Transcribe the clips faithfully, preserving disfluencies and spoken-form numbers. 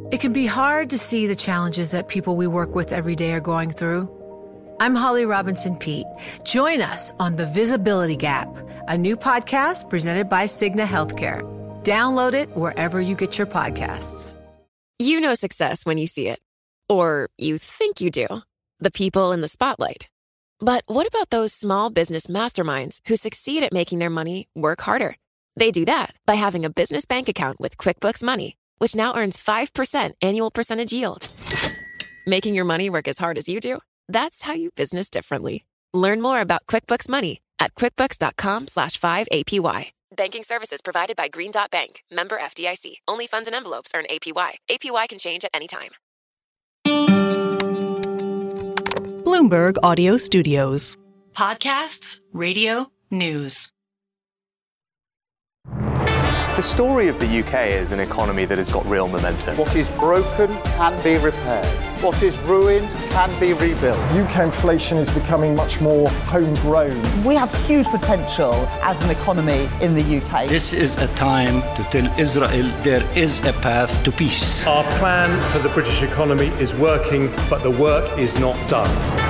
It can be hard to see the challenges that people we work with every day are going through. I'm Holly Robinson Peete. Join us on The Visibility Gap, a new podcast presented by Cigna Healthcare. Download it wherever you get your podcasts. You know success when you see it. Or you think you do. The people in the spotlight. But what about those small business masterminds who succeed at making their money work harder? They do that by having a business bank account with QuickBooks Money, which now earns five percent annual percentage yield. Making your money work as hard as you do? That's how you business differently. Learn more about QuickBooks Money at quickbooks.com slash 5APY. Banking services provided by Green Dot Bank. Member F D I C. Only funds and envelopes earn A P Y. A P Y can change at any time. Bloomberg Audio Studios. Podcasts, radio, news. The story of the U K is an economy that has got real momentum. What is broken can be repaired. What is ruined can be rebuilt. U K inflation is becoming much more homegrown. We have huge potential as an economy in the U K. This is a time to tell Israel there is a path to peace. Our plan for the British economy is working, but the work is not done.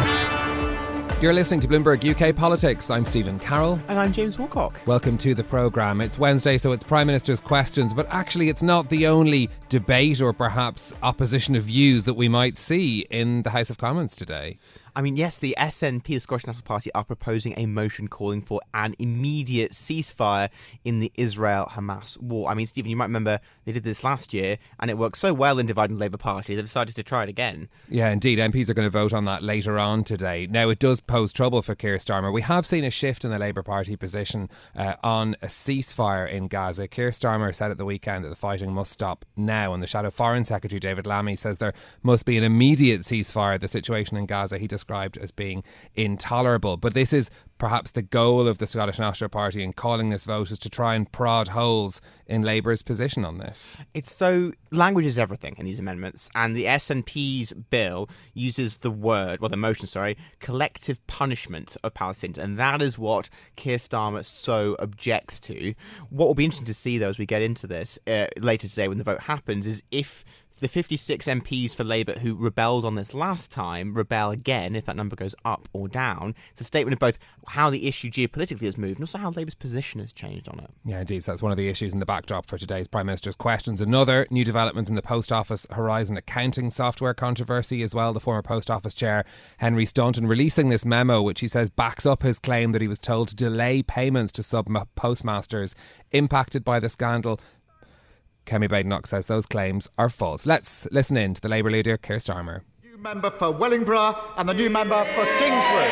You're listening to Bloomberg U K Politics. I'm Stephen Carroll. And I'm James Woolcock. Welcome to the programme. It's Wednesday, so it's Prime Minister's Questions, but actually it's not the only debate or perhaps opposition of views that we might see in the House of Commons today. I mean, yes, the S N P, the Scottish National Party, are proposing a motion calling for an immediate ceasefire in the Israel-Hamas war. I mean, Stephen, you might remember they did this last year, and it worked so well in dividing the Labour Party, they decided to try it again. Yeah, indeed. M Ps are going to vote on that later on today. Now, it does pose trouble for Keir Starmer. We have seen a shift in the Labour Party position uh, on a ceasefire in Gaza. Keir Starmer said at the weekend that the fighting must stop now, and the Shadow Foreign Secretary, David Lammy, says there must be an immediate ceasefire. The situation in Gaza, he described as being intolerable. But this is perhaps the goal of the Scottish National Party in calling this vote, is to try and prod holes in Labour's position on this. It's so language is everything in these amendments, and the S N P's bill uses the word, well, the motion, sorry, collective punishment of Palestinians, and that is what Keir Starmer so objects to. What will be interesting to see, though, as we get into this uh, later today when the vote happens, is if the fifty-six M Ps for Labour who rebelled on this last time rebel again, if that number goes up or down. It's a statement of both how the issue geopolitically has moved and also how Labour's position has changed on it. Yeah, indeed. So that's one of the issues in the backdrop for today's Prime Minister's Questions. Another new developments in the Post Office Horizon accounting software controversy as well. The former Post Office chair, Henry Staunton, releasing this memo which he says backs up his claim that he was told to delay payments to sub-postmasters impacted by the scandal. Kemi Badenoch says those claims are false. Let's listen in to the Labour leader, Keir Starmer. New member for Wellingborough and the new member for Kingswood.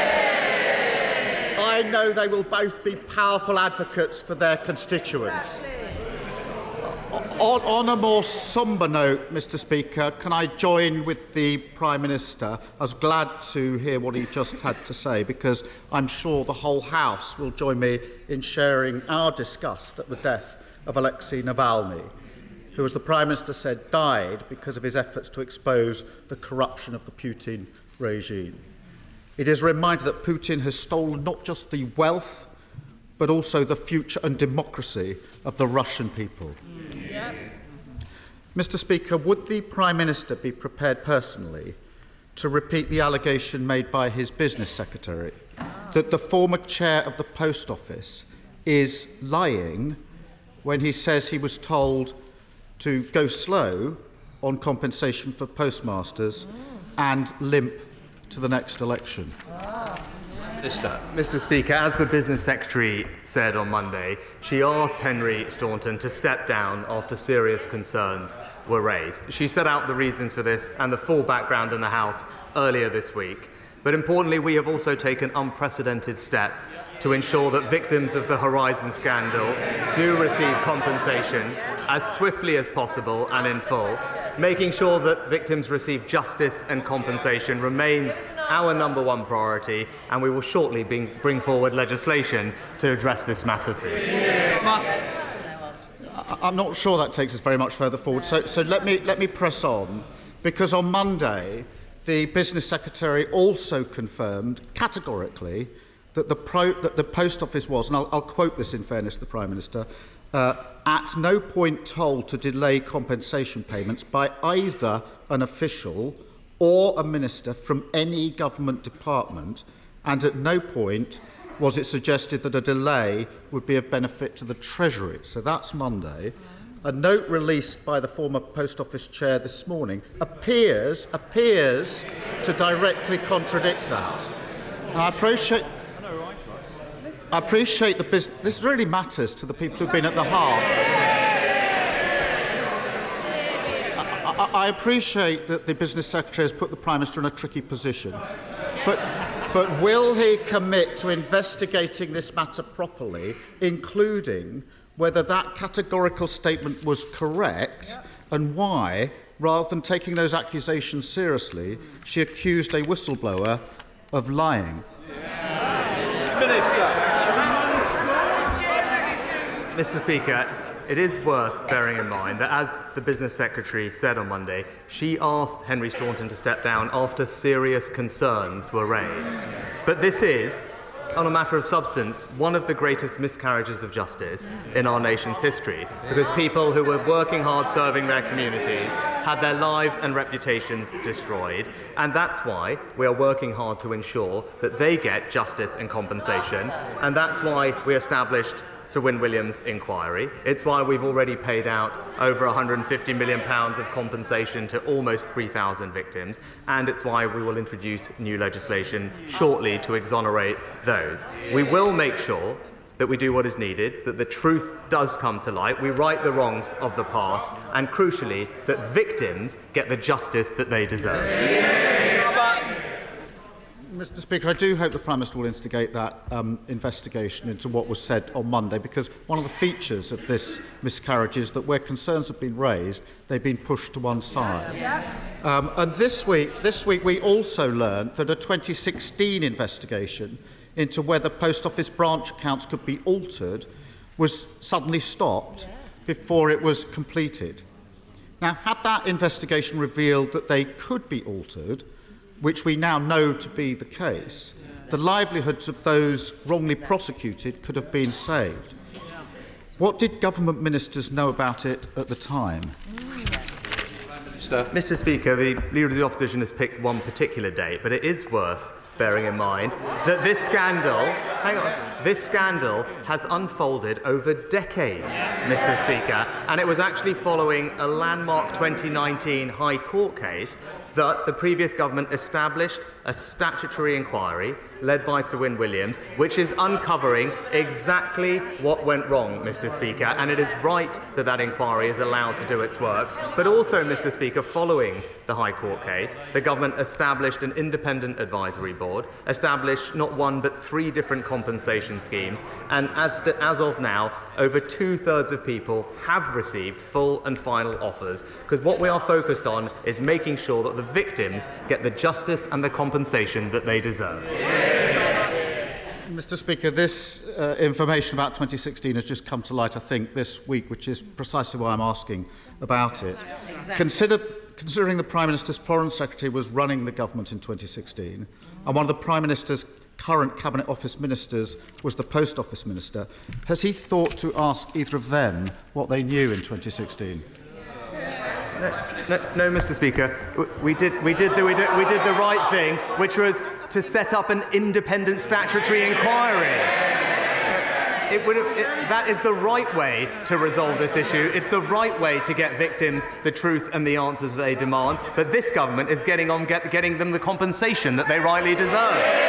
I know they will both be powerful advocates for their constituents. On, on a more sombre note, Mr Speaker, can I join with the Prime Minister? I was glad to hear what he just had to say, because I'm sure the whole House will join me in sharing our disgust at the death of Alexei Navalny, who, as the Prime Minister said, died because of his efforts to expose the corruption of the Putin regime. It is a reminder that Putin has stolen not just the wealth, but also the future and democracy of the Russian people. Yeah. Mister Speaker, would the Prime Minister be prepared personally to repeat the allegation made by his business secretary that the former chair of the Post Office is lying when he says he was told to go slow on compensation for postmasters and limp to the next election? Minister. Mister Speaker, as the Business Secretary said on Monday, she asked Henry Staunton to step down after serious concerns were raised. She set out the reasons for this and the full background in the House earlier this week. But importantly, we have also taken unprecedented steps to ensure that victims of the Horizon scandal do receive compensation as swiftly as possible and in full. Making sure that victims receive justice and compensation remains our number one priority, and we will shortly bring, bring forward legislation to address this matter soon. I'm not sure that takes us very much further forward, so, so let me, let me press on, because on Monday the Business Secretary also confirmed categorically that the, pro, that the Post Office was, and I'll, I'll quote this in fairness to the Prime Minister, uh, at no point told to delay compensation payments by either an official or a minister from any government department, and at no point was it suggested that a delay would be of benefit to the Treasury. So that's Monday. A note released by the former Post Office chair this morning appears, appears to directly contradict that. And I appreciate, I appreciate the business. This really matters to the people who've been at the heart. I, I, I appreciate that the Business Secretary has put the Prime Minister in a tricky position. But, but will he commit to investigating this matter properly, including whether that categorical statement was correct and why, rather than taking those accusations seriously, she accused a whistleblower of lying? Minister. Mister Speaker, it is worth bearing in mind that, as the Business Secretary said on Monday, she asked Henry Staunton to step down after serious concerns were raised. But this is, on a matter of substance, one of the greatest miscarriages of justice in our nation's history, because people who were working hard serving their communities had their lives and reputations destroyed, and that's why we are working hard to ensure that they get justice and compensation, and that's why we established Sir Win Williams' inquiry. It's why we've already paid out over one hundred fifty million pounds of compensation to almost three thousand victims, and it's why we will introduce new legislation shortly to exonerate those. We will make sure that we do what is needed, that the truth does come to light, we right the wrongs of the past, and crucially, that victims get the justice that they deserve. Mister Speaker, I do hope the Prime Minister will instigate that um, investigation into what was said on Monday, because one of the features of this miscarriage is that where concerns have been raised, they've been pushed to one side. Um, and this week, this week we also learned that a twenty sixteen investigation into whether Post Office branch accounts could be altered was suddenly stopped before it was completed. Now, had that investigation revealed that they could be altered, which we now know to be the case, the livelihoods of those wrongly prosecuted could have been saved. What did government ministers know about it at the time? Mister Speaker, the Leader of the Opposition has picked one particular date, but it is worth bearing in mind that this scandal, hang on, this scandal has unfolded over decades, Mister Speaker, and it was actually following a landmark twenty nineteen High Court case that the previous government established a statutory inquiry led by Sir Win Williams, which is uncovering exactly what went wrong, Mister Speaker, and it is right that that inquiry is allowed to do its work. But also, Mister Speaker, following the High Court case, the government established an independent advisory board, established not one but three different compensation schemes, and as, to, as of now, over two-thirds of people have received full and final offers, because what we are focused on is making sure that the victims get the justice and the compensation that they deserve. Mister Speaker, this uh, information about twenty sixteen has just come to light, I think, this week, which is precisely why I'm asking about it. Exactly. Consider, considering the Prime Minister's Foreign Secretary was running the government in twenty sixteen, and one of the Prime Minister's current Cabinet Office ministers was the Post Office Minister, has he thought to ask either of them what they knew in twenty sixteen? No, no, no, Mister Speaker. We did, we, did the, we, did, we did the right thing, which was to set up an independent statutory inquiry. It would have, it, that is the right way to resolve this issue. It's the right way to get victims the truth and the answers that they demand. But this government is getting on get, getting them the compensation that they rightly deserve.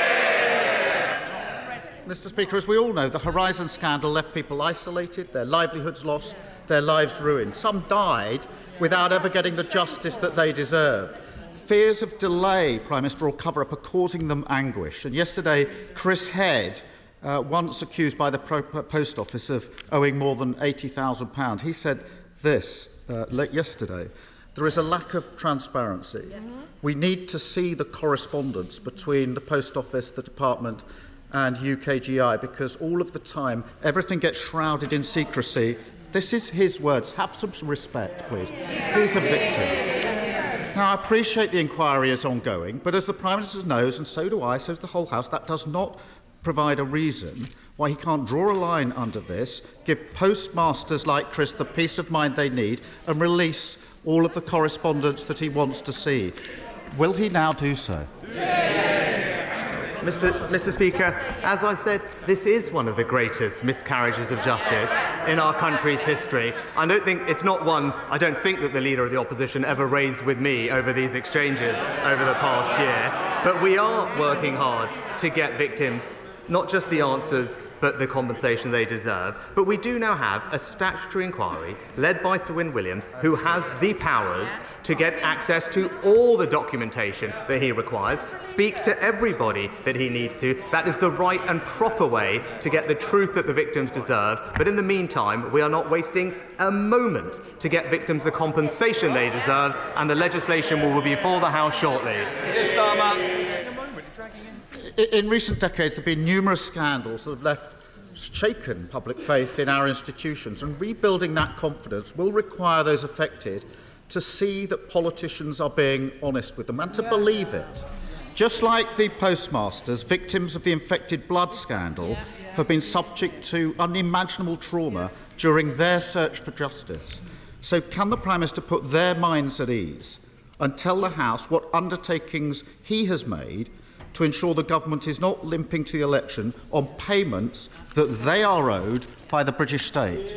Mister Speaker, as we all know, the Horizon scandal left people isolated, their livelihoods lost, their lives ruined. Some died without ever getting the justice that they deserved. Fears of delay, Prime Minister, or cover-up are causing them anguish. And yesterday, Chris Head, uh, once accused by the Pro- Post Office of owing more than eighty thousand pounds, he said this uh, late yesterday: there is a lack of transparency. Mm-hmm. We need to see the correspondence between the Post Office, the Department, and U K G I, because all of the time everything gets shrouded in secrecy. This is his words. Have some respect, please. He's a victim. Now, I appreciate the inquiry is ongoing, but as the Prime Minister knows, and so do I, so does the whole House, that does not provide a reason why he can't draw a line under this, give postmasters like Chris the peace of mind they need, and release all of the correspondence that he wants to see. Will he now do so? Mister Mister Speaker, as I said, this is one of the greatest miscarriages of justice in our country's history. I don't think it's not one I don't think that the Leader of the Opposition ever raised with me over these exchanges over the past year. But we are working hard to get victims not just the answers, but the compensation they deserve. But we do now have a statutory inquiry led by Sir Win Williams, who has the powers to get access to all the documentation that he requires, speak to everybody that he needs to. That is the right and proper way to get the truth that the victims deserve. But in the meantime, we are not wasting a moment to get victims the compensation they deserve, and the legislation will be before the House shortly. In recent decades, there have been numerous scandals that have left shaken public faith in our institutions, and rebuilding that confidence will require those affected to see that politicians are being honest with them and to believe it. Just like the postmasters, victims of the infected blood scandal have been subject to unimaginable trauma during their search for justice. So can the Prime Minister put their minds at ease and tell the House what undertakings he has made to ensure the government is not limping to the election on payments that they are owed by the British state?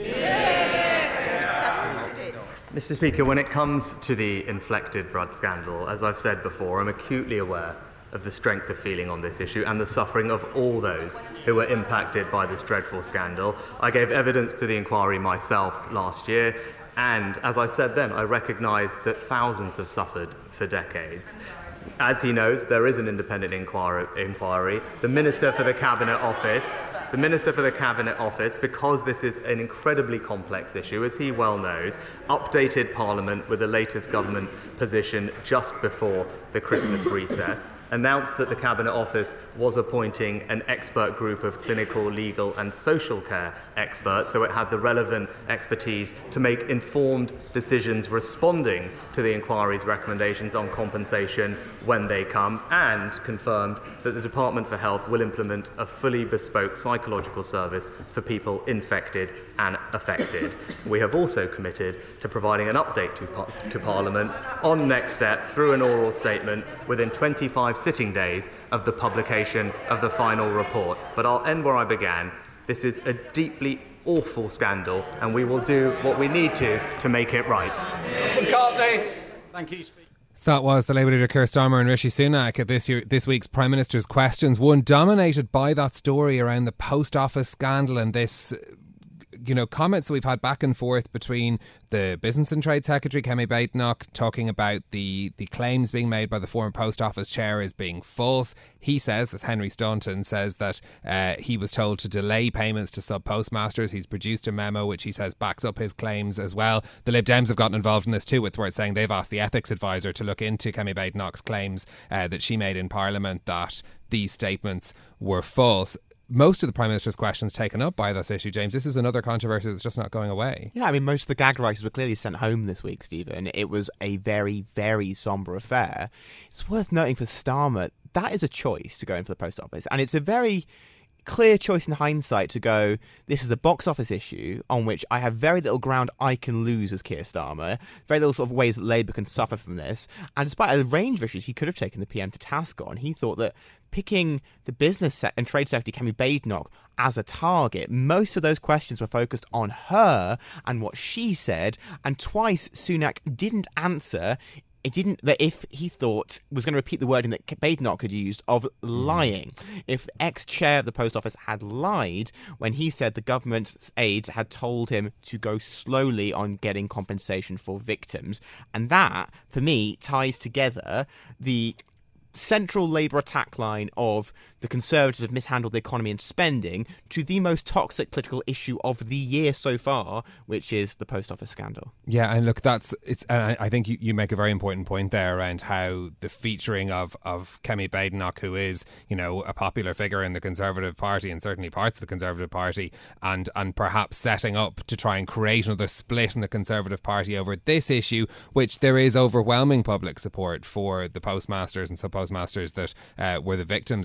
Mister Speaker, when it comes to the inflected blood scandal, as I've said before, I'm acutely aware of the strength of feeling on this issue and the suffering of all those who were impacted by this dreadful scandal. I gave evidence to the inquiry myself last year, and as I said then, I recognise that thousands have suffered for decades. As he knows, there is an independent inquiry. inquiry. The Minister for the Cabinet Office, the Minister for the Cabinet Office, because this is an incredibly complex issue, as he well knows, updated Parliament with the latest government position just before the Christmas recess, announced that the Cabinet Office was appointing an expert group of clinical, legal and social care experts, so it had the relevant expertise to make informed decisions responding to the inquiry's recommendations on compensation when they come, and confirmed that the Department for Health will implement a fully bespoke psychological service for people infected and affected. We have also committed to providing an update to, par- to Parliament on next steps through an oral statement within twenty-five sitting days of the publication of the final report. But I'll end where I began. This is a deeply awful scandal, and we will do what we need to to make it right. McCartney. Thank you, Speaker. So that was the Labour leader Keir Starmer and Rishi Sunak at this year, this week's Prime Minister's Questions, one dominated by that story around the post office scandal and this, you know, comments that we've had back and forth between the Business and Trade Secretary, Kemi Badenoch, talking about the, the claims being made by the former Post Office chair as being false. He says, as Henry Staunton says, that uh, he was told to delay payments to sub-postmasters. He's produced a memo which he says backs up his claims as well. The Lib Dems have gotten involved in this too. It's worth saying they've asked the ethics advisor to look into Kemi Badenoch's claims uh, that she made in Parliament that these statements were false. Most of the Prime Minister's questions taken up by this issue, James. This is another controversy that's just not going away. Yeah, I mean, most of the gag writers were clearly sent home this week, Stephen. It was a very, very sombre affair. It's worth noting for Starmer, that is a choice to go in for the Post Office. And it's a very clear choice in hindsight to go, this is a box office issue on which I have very little ground I can lose as Keir Starmer, very little sort of ways that Labour can suffer from this. And despite a range of issues he could have taken the P M to task on, he thought that picking the Business and Trade Secretary Kemi Badenoch as a target, most of those questions were focused on her and what she said, and twice Sunak didn't answer. It didn't, that if he thought was going to repeat the wording that Badenoch had used of lying. If the ex-chair of the Post Office had lied when he said the government's aides had told him to go slowly on getting compensation for victims. And that, for me, ties together the central Labour attack line of the Conservatives have mishandled the economy and spending to the most toxic political issue of the year so far, which is the Post Office scandal. Yeah, and look, that's it's. And I think you, you make a very important point there around how the featuring of of Kemi Badenoch, who is, you know, a popular figure in the Conservative Party and certainly parts of the Conservative Party, and and perhaps setting up to try and create another split in the Conservative Party over this issue, which there is overwhelming public support for the postmasters and sub postmasters that uh, were the victims of this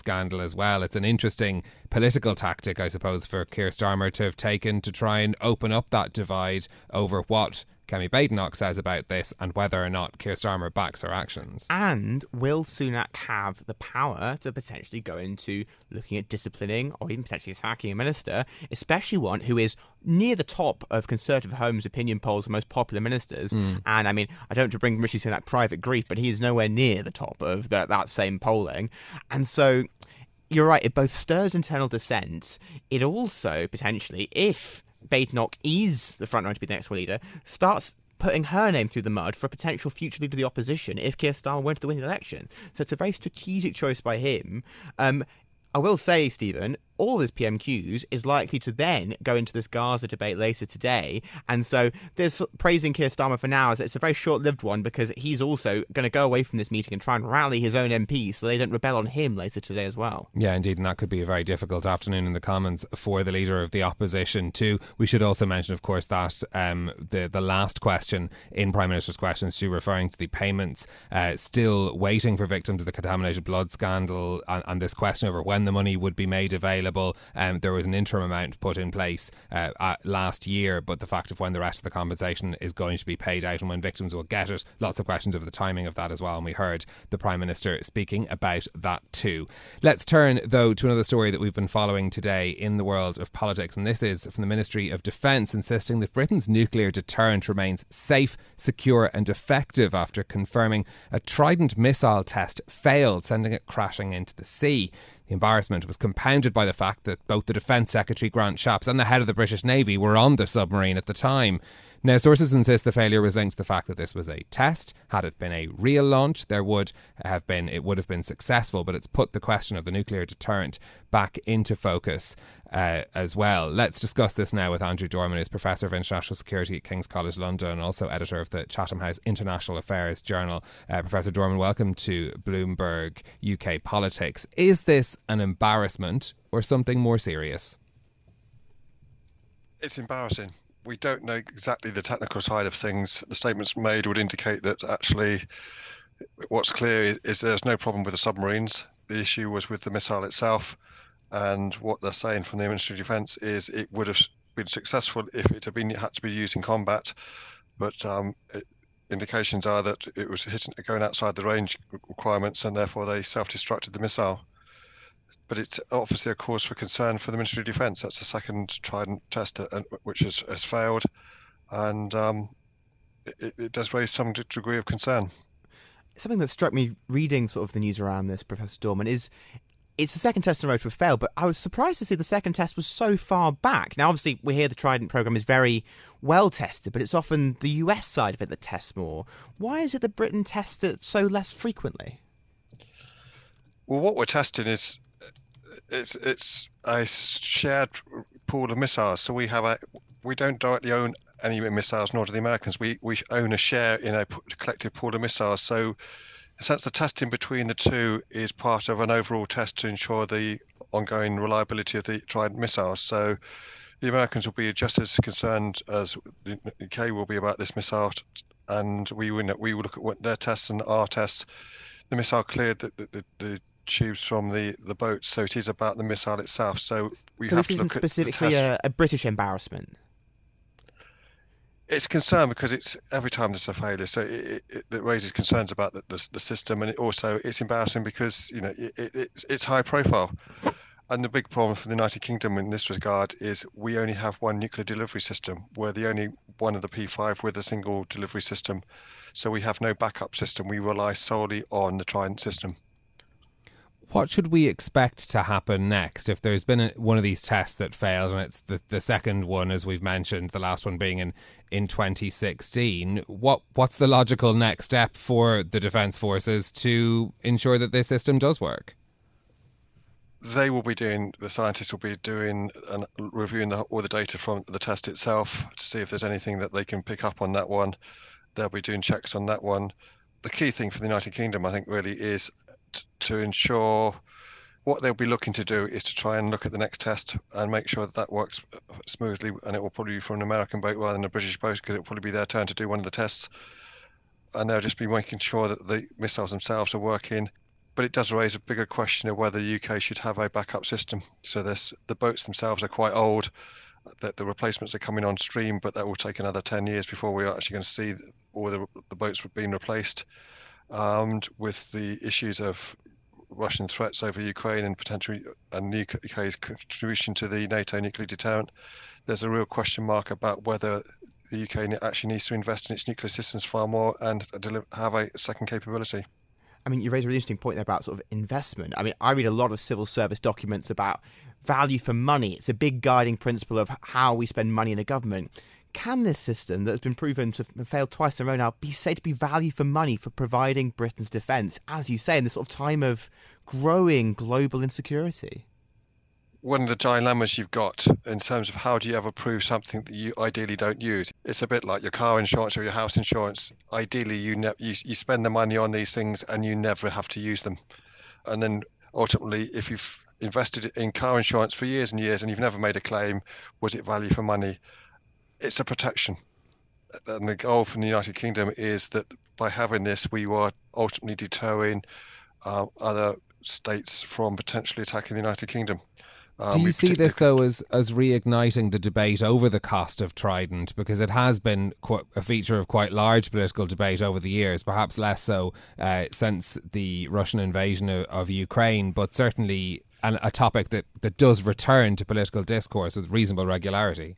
scandal as well. It's an interesting political tactic, I suppose, for Keir Starmer to have taken to try and open up that divide over what Kemi Badenoch says about this and whether or not Keir Starmer backs her actions. And will Sunak have the power to potentially go into looking at disciplining or even potentially sacking a minister, especially one who is near the top of Conservative Home's opinion polls, the most popular ministers? Mm. And I mean, I don't want to bring Rishi Sunak private grief, but he is nowhere near the top of the, that same polling. And so you're right, it both stirs internal dissent. It also potentially, if Badenoch is the front runner to be the next leader, starts putting her name through the mud for a potential future leader of the opposition if Keir Starmer went to win the election. So it's a very strategic choice by him. Um, I will say, Stephen, all his P M Qs is likely to then go into this Gaza debate later today. And so there's praising Keir Starmer for now as it's a very short-lived one because he's also going to go away from this meeting and try and rally his own M Ps so they don't rebel on him later today as well. Yeah, indeed, and that could be a very difficult afternoon in the Commons for the leader of the opposition too. We should also mention, of course, that um, the, the last question in Prime Minister's questions, she referring to the payments uh, still waiting for victims of the contaminated blood scandal and, and this question over when the money would be made available. Um, there was an interim amount put in place uh, at last year, but the fact of when the rest of the compensation is going to be paid out and when victims will get it, lots of questions over the timing of that as well, and we heard the Prime Minister speaking about that too. Let's turn though to another story that we've been following today in the world of politics, and this is from the Ministry of Defence insisting that Britain's nuclear deterrent remains safe, secure and effective after confirming a Trident missile test failed, sending it crashing into the sea. The embarrassment was compounded by the fact that both the Defence Secretary Grant Shapps and the head of the British Navy were on the submarine at the time. Now, sources insist the failure was linked to the fact that this was a test. Had it been a real launch, there would have been it would have been successful, but it's put the question of the nuclear deterrent back into focus uh, as well. Let's discuss this now with Andrew Dorman, who's Professor of International Security at King's College London and also editor of the Chatham House International Affairs Journal. Uh, Professor Dorman, welcome to Bloomberg U K Politics. Is this an embarrassment or something more serious? It's embarrassing. We don't know exactly the technical side of things. The statements made would indicate that actually what's clear is, is there's no problem with the submarines. The issue was with the missile itself. And what they're saying from the Ministry of Defence is it would have been successful if it had been had to be used in combat. But um, it, indications are that it was hitting, going outside the range requirements and therefore they self-destructed the missile. But it's obviously a cause for concern for the Ministry of Defence. That's the second Trident test uh, which has, has failed, and um, it, it does raise some degree of concern. Something that struck me reading sort of the news around this, Professor Dorman, is it's the second test in a row to have failed, but I was surprised to see the second test was so far back. Now, obviously, we hear the Trident programme is very well tested, but it's often the U S side of it that tests more. Why is it that Britain tests it so less frequently? Well, what we're testing is It's it's a shared pool of missiles. So we have a we don't directly own any missiles, nor do the Americans. We we own a share in a collective pool of missiles. So, in a sense, the testing between the two is part of an overall test to ensure the ongoing reliability of the Trident missiles. So, the Americans will be just as concerned as the U K will be about this missile, and we will we will look at what their tests and our tests. The missile cleared the the, the, the tubes from the, the boat, so it is about the missile itself. So we so have this to isn't look specifically at a, a British embarrassment. It's concern because it's every time there's a failure, so it, it, it raises concerns about the, the, the system, and it also it's embarrassing because you know it, it, it's, it's high profile. And the big problem for the United Kingdom in this regard is we only have one nuclear delivery system. We're the only one of the P five with a single delivery system, so we have no backup system. We rely solely on the Trident system. What should we expect to happen next if there's been a, one of these tests that failed, and it's the, the second one, as we've mentioned, the last one being in, in twenty sixteen? What what's the logical next step for the Defence Forces to ensure that this system does work? They will be doing, the scientists will be doing and reviewing the, all the data from the test itself to see if there's anything that they can pick up on that one. They'll be doing checks on that one. The key thing for the United Kingdom, I think, really is to ensure what they'll be looking to do is to try and look at the next test and make sure that that works smoothly, and it will probably be from an American boat rather than a British boat because it will probably be their turn to do one of the tests, and they'll just be making sure that the missiles themselves are working but it does raise a bigger question of whether the U K should have a backup system. So this, the boats themselves are quite old, that the replacements are coming on stream, but that will take another ten years before we're actually going to see all the, the boats being replaced. Armed with the issues of Russian threats over Ukraine and potentially and U K's contribution to the NATO nuclear deterrent, there's a real question mark about whether the U K actually needs to invest in its nuclear systems far more and have a second capability. I mean, you raise a really interesting point there about sort of investment. I mean, I read a lot of civil service documents about value for money. It's a big guiding principle of how we spend money in a government. Can this system that has been proven to have failed twice in a row now be said to be value for money for providing Britain's defence, as you say, in this sort of time of growing global insecurity? One of the dilemmas you've got in terms of how do you ever prove something that you ideally don't use. It's a bit like your car insurance or your house insurance. Ideally, you, ne- you you spend the money on these things and you never have to use them. And then ultimately, if you've invested in car insurance for years and years and you've never made a claim, was it value for money? It's a protection. And the goal from the United Kingdom is that by having this, we were ultimately deterring uh, other states from potentially attacking the United Kingdom. Um, Do you see this, though, as, as reigniting the debate over the cost of Trident? Because it has been quite a feature of quite large political debate over the years, perhaps less so uh, since the Russian invasion of, of Ukraine, but certainly an, a topic that, that does return to political discourse with reasonable regularity.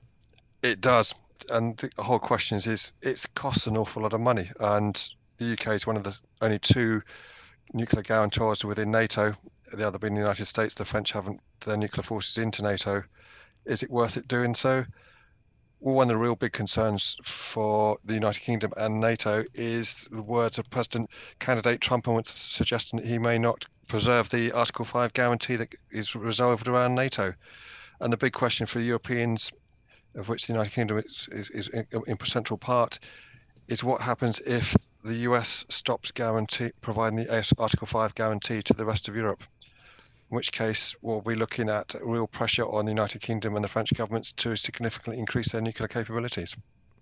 It does. And the whole question is, is it costs an awful lot of money. And the U K is one of the only two nuclear guarantors within NATO, the other being the United States. The French haven't their nuclear forces into NATO. Is it worth it doing so? Well, one of the real big concerns for the United Kingdom and NATO is the words of President candidate Trump, suggesting that he may not preserve the Article five guarantee that is resolved around NATO. And the big question for Europeans, of which the United Kingdom is, is, is in a central part, is what happens if the U S stops guarantee providing the Article five guarantee to the rest of Europe, in which case we'll be looking at real pressure on the United Kingdom and the French governments to significantly increase their nuclear capabilities.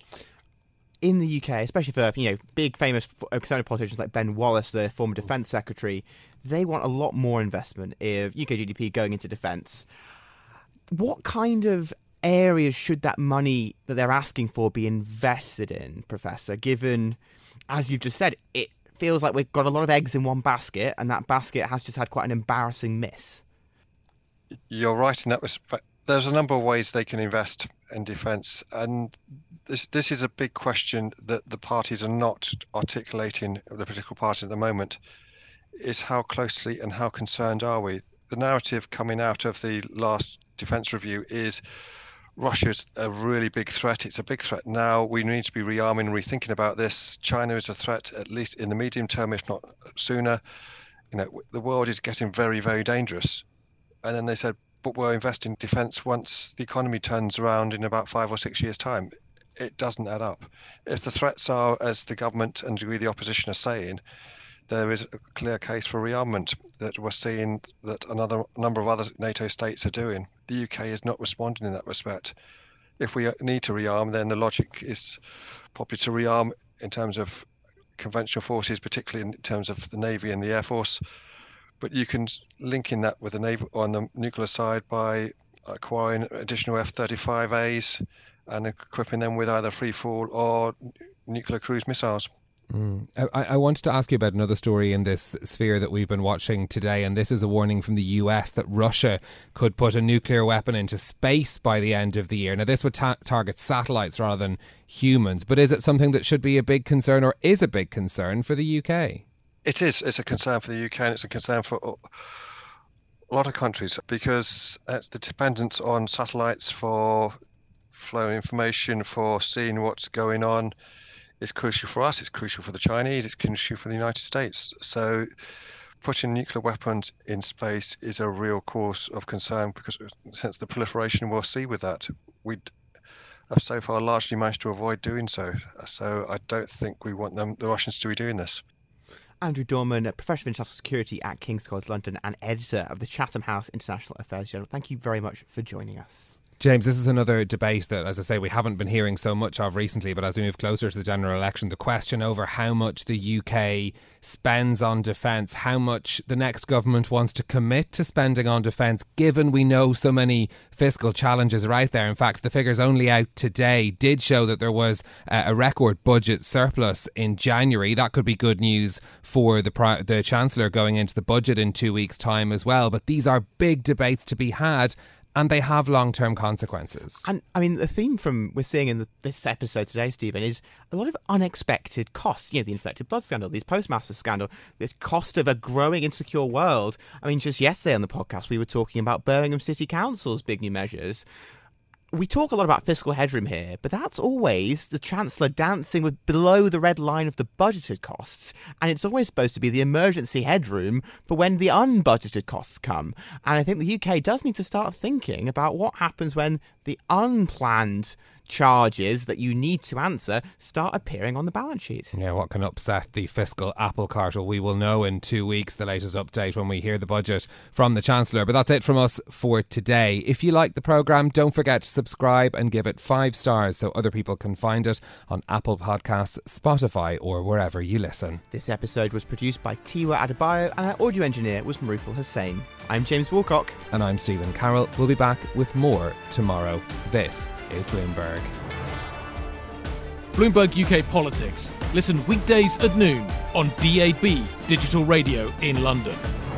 In the U K, especially for, you know, big famous conservative politicians like Ben Wallace, the former Defence Secretary, they want a lot more investment of U K G D P going into defence. What kind of areas should that money that they're asking for be invested in, Professor, given, as you've just said, it feels like we've got a lot of eggs in one basket and that basket has just had quite an embarrassing miss? You're right in that respect. There's a number of ways they can invest in defence, and this this is a big question that the parties are not articulating, the political parties at the moment, is how closely and how concerned are we? The narrative coming out of the last defence review is Russia's a really big threat. It's a big threat now. We need to be rearming and rethinking about this. China is a threat, at least in the medium term, if not sooner. You know, the world is getting very, very dangerous. And then they said, but we're investing in defence once the economy turns around in about five or six years' time. It doesn't add up. If the threats are, as the government and we, the opposition, are saying, there is a clear case for rearmament that we're seeing that another number of other NATO states are doing. The U K is not responding in that respect. If we need to rearm, then the logic is probably to rearm in terms of conventional forces, particularly in terms of the Navy and the Air Force. But you can link in that with the Navy on the nuclear side by acquiring additional F thirty-five A's and equipping them with either free fall or nuclear cruise missiles. Mm. I, I wanted to ask you about another story in this sphere that we've been watching today, and this is a warning from the U S that Russia could put a nuclear weapon into space by the end of the year. Now, this would ta- target satellites rather than humans, but is it something that should be a big concern, or is a big concern for the U K? It is. It's a concern for the U K, and it's a concern for a lot of countries, because the dependence on satellites for flowing information, for seeing what's going on, is crucial for us, it's crucial for the Chinese, it's crucial for the United States. So putting nuclear weapons in space is a real cause of concern, because since the proliferation we'll see with that, we have so far largely managed to avoid doing so. So I don't think we want them, the Russians, to be doing this. Andrew Dorman, Professor of International Security at King's College London and editor of the Chatham House International Affairs Journal. Thank you very much for joining us. James, this is another debate that, as I say, we haven't been hearing so much of recently, but as we move closer to the general election, the question over how much the U K spends on defence, how much the next government wants to commit to spending on defence, given we know so many fiscal challenges are out there. In fact, the figures only out today did show that there was uh, a record budget surplus in January. That could be good news for the, pri- the Chancellor going into the budget in two weeks' time as well. But these are big debates to be had, and they have long-term consequences. And I mean, the theme from we're seeing in the, this episode today, Stephen, is a lot of unexpected costs. You know, the inflected blood scandal, these postmaster scandal, the cost of a growing insecure world. I mean, just yesterday on the podcast, we were talking about Birmingham City Council's big new measures. We talk a lot about fiscal headroom here, but that's always the Chancellor dancing with below the red line of the budgeted costs. And it's always supposed to be the emergency headroom for when the unbudgeted costs come. And I think the U K does need to start thinking about what happens when the unplanned charges that you need to answer start appearing on the balance sheet. Yeah, what can upset the fiscal apple cart? Well, we will know in two weeks, the latest update when we hear the budget from the Chancellor. But that's it from us for today. If you like the programme, don't forget to subscribe and give it five stars so other people can find it on Apple Podcasts, Spotify or wherever you listen. This episode was produced by Tiwa Adebayo and our audio engineer was Marufal Hussain. I'm James Woolcock. And I'm Stephen Carroll. We'll be back with more tomorrow. This is Bloomberg. Bloomberg U K Politics. Listen weekdays at noon on D A B Digital Radio in London.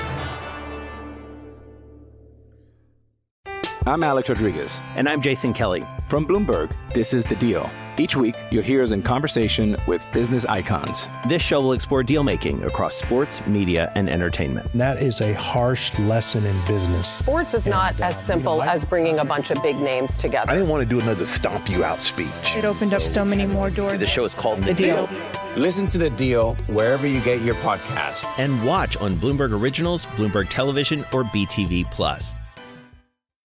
I'm Alex Rodriguez. And I'm Jason Kelly. From Bloomberg, this is The Deal. Each week, you'll hear us in conversation with business icons. This show will explore deal-making across sports, media, and entertainment. That is a harsh lesson in business. Sports is not and, uh, as simple you know, I, as bringing a bunch of big names together. I didn't want to do another stomp you out speech. It opened up so many more doors. The show is called The, the deal. deal. Listen to The Deal wherever you get your podcasts. And watch on Bloomberg Originals, Bloomberg Television, or B T V Plus.